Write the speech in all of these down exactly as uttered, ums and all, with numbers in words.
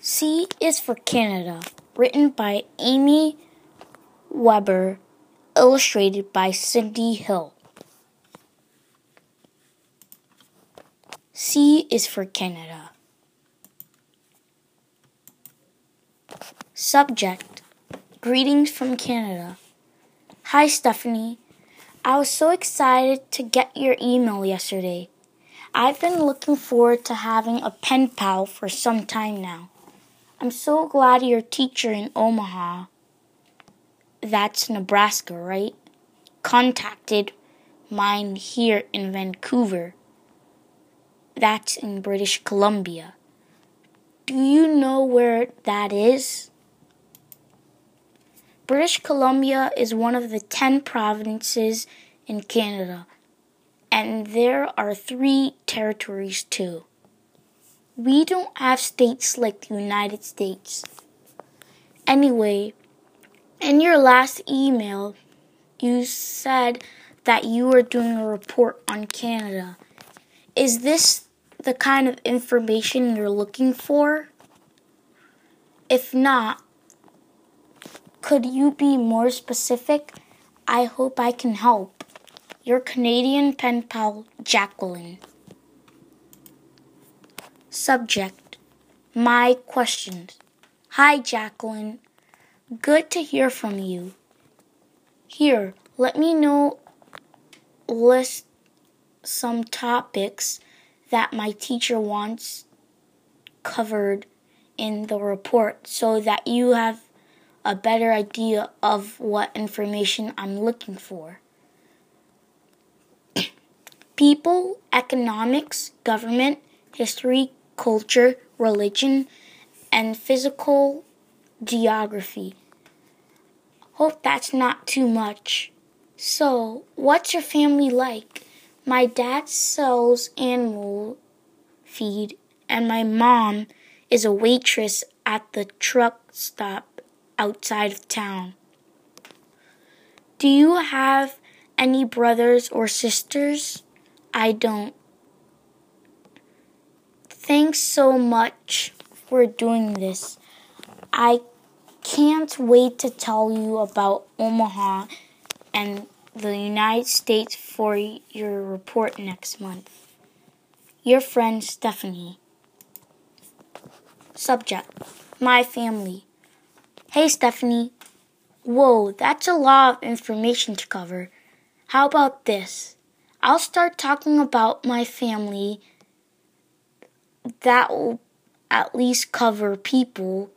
C is for Canada, written by Amy Weber, illustrated by Cindy Hill. C is for Canada. Subject: Greetings from Canada. Hi, Stephanie. I was so excited to get your email yesterday. I've been looking forward to having a pen pal for some time now. I'm so glad your teacher in Omaha, that's Nebraska, right, contacted mine here in Vancouver. That's in British Columbia. Do you know where that is? British Columbia is one of the ten provinces in Canada, and there are three territories too. We don't have states like the United States. Anyway, in your last email, you said that you were doing a report on Canada. Is this the kind of information you're looking for? If not, could you be more specific? I hope I can help. Your Canadian pen pal, Jacqueline. Subject: My questions. Hi, Jacqueline. Good to hear from you. Here, let me know, list some topics that my teacher wants covered in the report so that you have a better idea of what information I'm looking for. People, economics, government, history, culture, religion, and physical geography. Hope that's not too much. So, what's your family like? My dad sells animal feed, and my mom is a waitress at the truck stop outside of town. Do you have any brothers or sisters? I don't. Thanks so much for doing this. I can't wait to tell you about Omaha and the United States for your report next month. Your friend, Stephanie. Subject: My family. Hey, Stephanie. Whoa, that's a lot of information to cover. How about this? I'll start talking about my family. That will at least cover people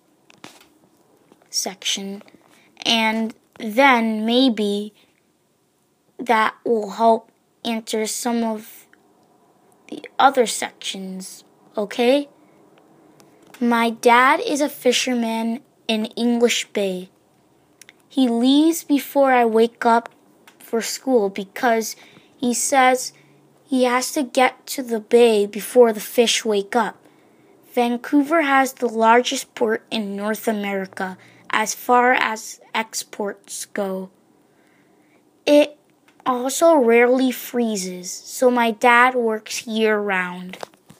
section, and then maybe that will help answer some of the other sections, okay? My dad is a fisherman in English Bay. He leaves before I wake up for school because he says he has to get to the bay before the fish wake up. Vancouver has the largest port in North America as far as exports go. It also rarely freezes, so my dad works year-round.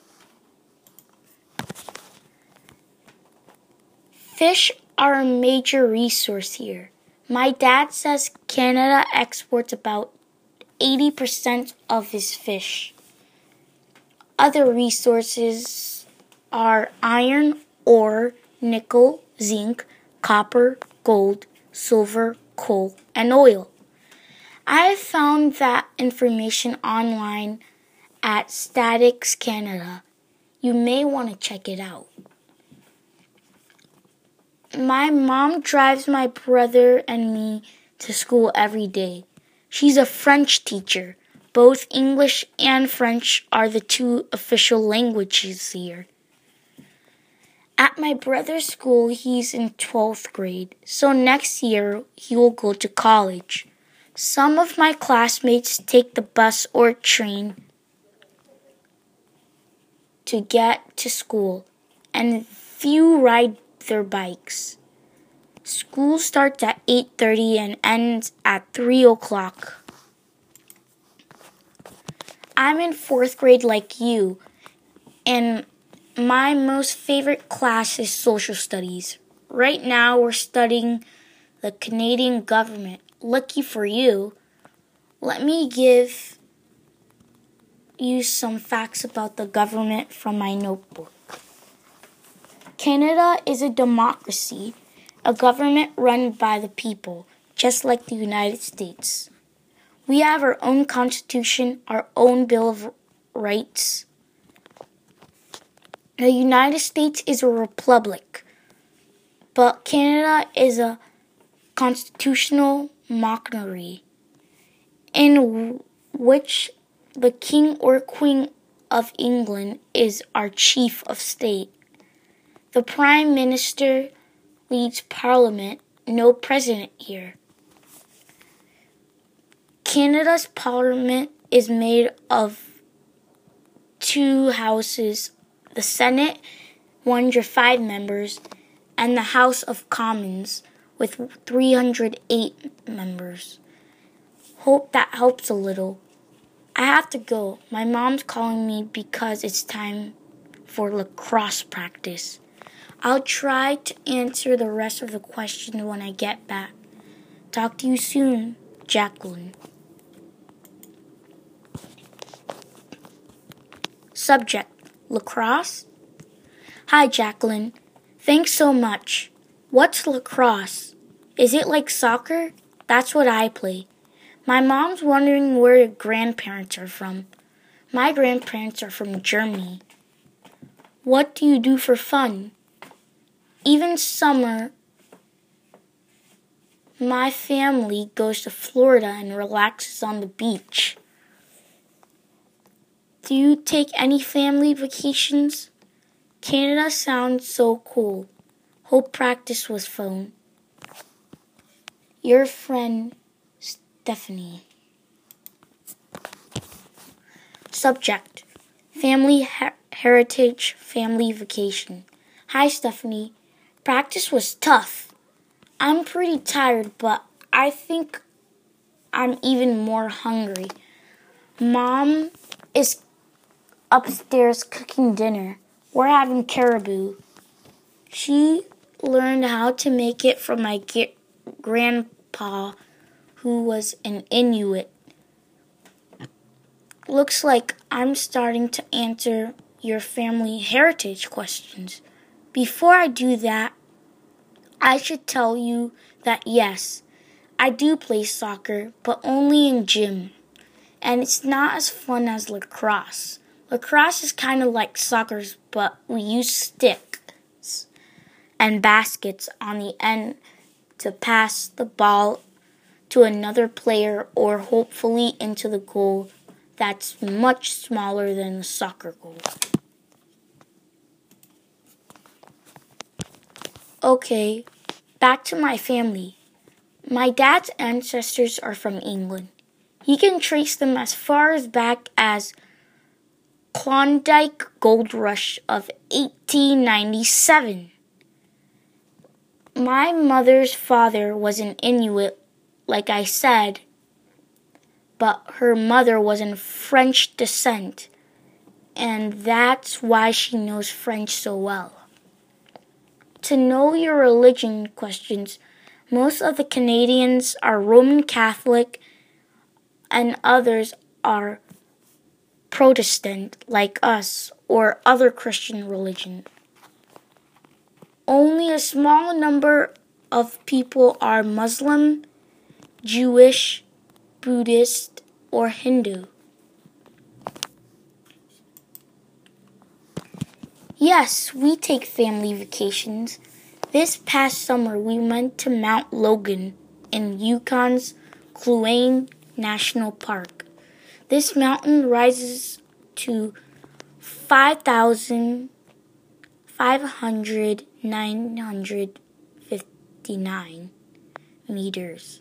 Fish are a major resource here. My dad says Canada exports about eighty percent of his fish. Other resources are iron, ore, nickel, zinc, copper, gold, silver, coal, and oil. I have found that information online at Statics Canada. You may want to check it out. My mom drives my brother and me to school every day. She's a French teacher. Both English and French are the two official languages here. At my brother's school, he's in twelfth grade, so next year he will go to college. Some of my classmates take the bus or train to get to school, and few ride their bikes. School starts at eight thirty and ends at three o'clock. I'm in fourth grade like you, and My most favorite class is social studies. Right now we're studying the Canadian government. Lucky for you. Let me give you some facts about the government from my notebook. Canada is a democracy, a government run by the people, just like the United States. We have our own constitution, our own Bill of Rights. The United States is a republic, but Canada is a constitutional monarchy in which the King or Queen of England is our chief of state. The Prime Minister leads Parliament, no president here. Canada's Parliament is made of two houses, the Senate, one hundred five members, and the House of Commons with three hundred eight members. Hope that helps a little. I have to go. My mom's calling me because it's time for lacrosse practice. I'll try to answer the rest of the questions when I get back. Talk to you soon, Jacqueline. Subject, lacrosse? Hi, Jacqueline. Thanks so much. What's lacrosse? Is it like soccer? That's what I play. My mom's wondering where your grandparents are from. My grandparents are from Germany. What do you do for fun? Even summer, my family goes to Florida and relaxes on the beach. Do you take any family vacations? Canada sounds so cool. Hope practice was fun. Your friend, Stephanie. Subject, family her- heritage, family vacation. Hi, Stephanie. Practice was tough. I'm pretty tired, but I think I'm even more hungry. Mom is upstairs cooking dinner. We're having caribou. She learned how to make it from my ge- grandpa, who was an Inuit. Looks like I'm starting to answer your family heritage questions. Before I do that, I should tell you that yes, I do play soccer, but only in gym. And it's not as fun as lacrosse. Lacrosse is kind of like soccer, but we use sticks and baskets on the end to pass the ball to another player or hopefully into the goal that's much smaller than the soccer goal. Okay, back to my family. My dad's ancestors are from England. He can trace them as far as back as Klondike Gold Rush of eighteen ninety-seven. My mother's father was an Inuit, like I said, but her mother was in French descent, and that's why she knows French so well. To know your religion questions, most of the Canadians are Roman Catholic and others are Protestant like us or other Christian religion. Only a small number of people are Muslim, Jewish, Buddhist, or Hindu. Yes, we take family vacations. This past summer, we went to Mount Logan in Yukon's Kluane National Park. This mountain rises to five thousand five hundred nine hundred fifty-nine meters,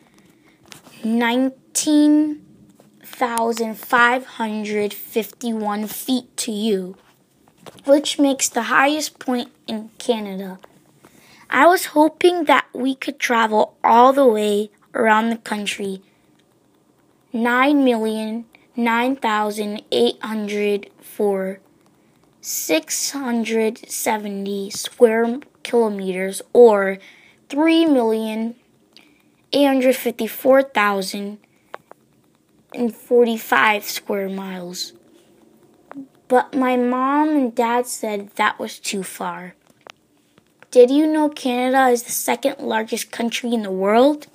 nineteen thousand five hundred fifty-one feet to you, which makes the highest point in Canada. I was hoping that we could travel all the way around the country, nine million nine thousand eight hundred four six hundred seventy square kilometers, or three million eight hundred fifty-four thousand forty-five square miles. But my mom and dad said that was too far. Did you know Canada is the second largest country in the world?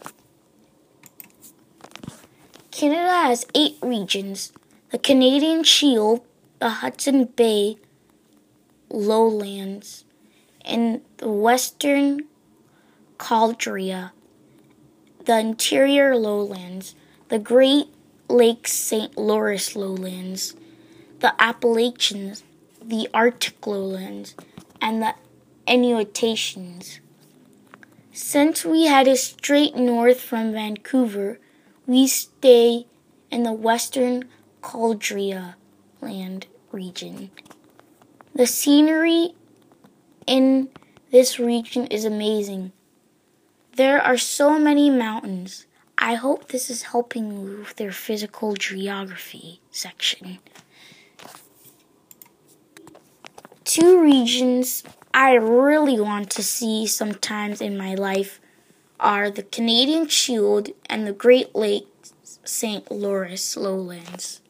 Canada has eight regions: the Canadian Shield, the Hudson Bay lowlands, and the Western Caldera, the interior lowlands, the Great Lakes Saint Lawrence lowlands, the Appalachians, the Arctic lowlands, and the Inuitations. Since we headed straight north from Vancouver, we stay in the Western Caldera land region. The scenery in this region is amazing. There are so many mountains. I hope this is helping you with their physical geography section. Two regions I really want to see sometimes in my life are the Canadian Shield and the Great Lakes Saint Lawrence lowlands.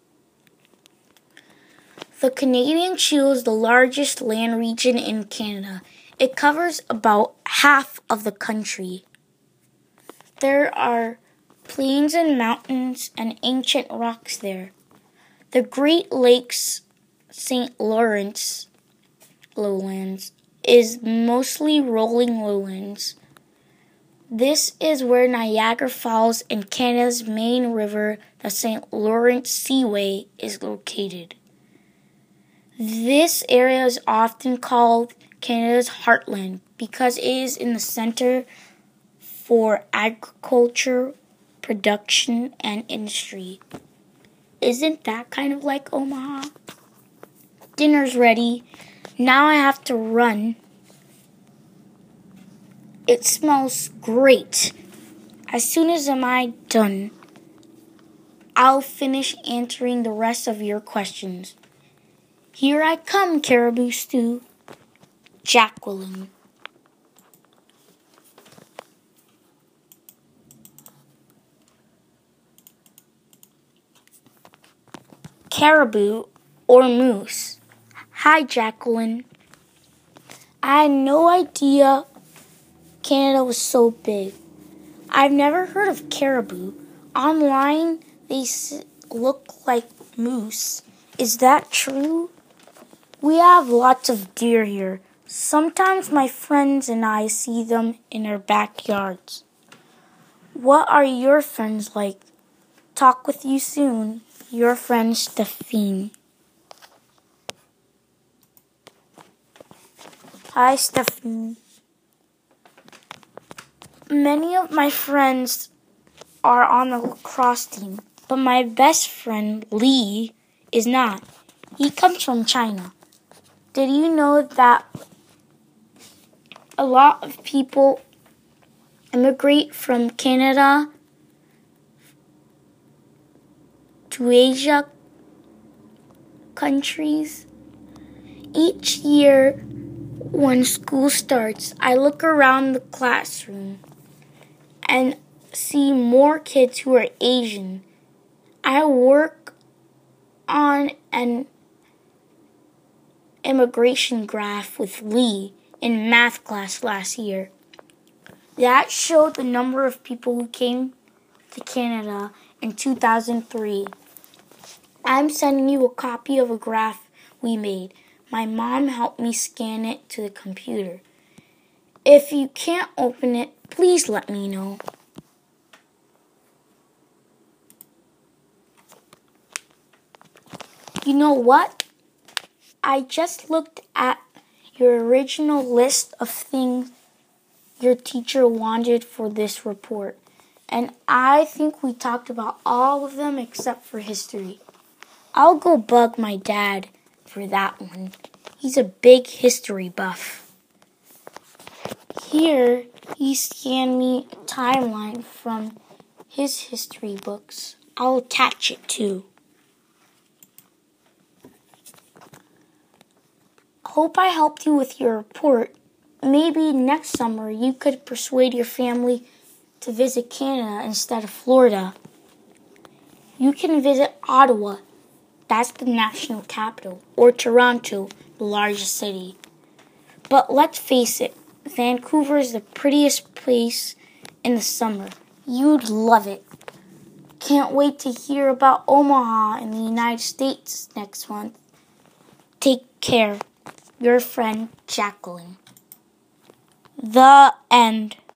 The Canadian Shield is the largest land region in Canada. It covers about half of the country. There are plains and mountains and ancient rocks there. The Great Lakes Saint Lawrence lowlands is mostly rolling lowlands. This is where Niagara Falls and Canada's main river, the Saint Lawrence Seaway, is located. This area is often called Canada's heartland because it is in the center for agriculture, production, and industry. Isn't that kind of like Omaha? Dinner's ready. Now I have to run. It smells great. As soon as am I done, I'll finish answering the rest of your questions. Here I come, Caribou Stew. Jacqueline. Caribou or moose? Hi, Jacqueline. I had no idea Canada was so big. I've never heard of caribou. Online, they look like moose. Is that true? We have lots of deer here. Sometimes my friends and I see them in our backyards. What are your friends like? Talk with you soon. Your friend Stephine. Hi, Stephanie. Many of my friends are on the lacrosse team, but my best friend, Lee, is not. He comes from China. Did you know that a lot of people immigrate from Canada to Asia countries? Each year, when school starts, I look around the classroom and see more kids who are Asian. I work on an immigration graph with Lee in math class last year. That showed the number of people who came to Canada in two thousand three. I'm sending you a copy of a graph we made. My mom helped me scan it to the computer. If you can't open it, please let me know. You know what? I just looked at your original list of things your teacher wanted for this report, and I think we talked about all of them except for history. I'll go bug my dad for that one. He's a big history buff. Here, he scanned me a timeline from his history books. I'll attach it too. Hope I helped you with your report. Maybe next summer you could persuade your family to visit Canada instead of Florida. You can visit Ottawa, that's the national capital, or Toronto, the largest city. But let's face it, Vancouver is the prettiest place in the summer. You'd love it. Can't wait to hear about Omaha in the United States next month. Take care. Your friend, Jacqueline. The end.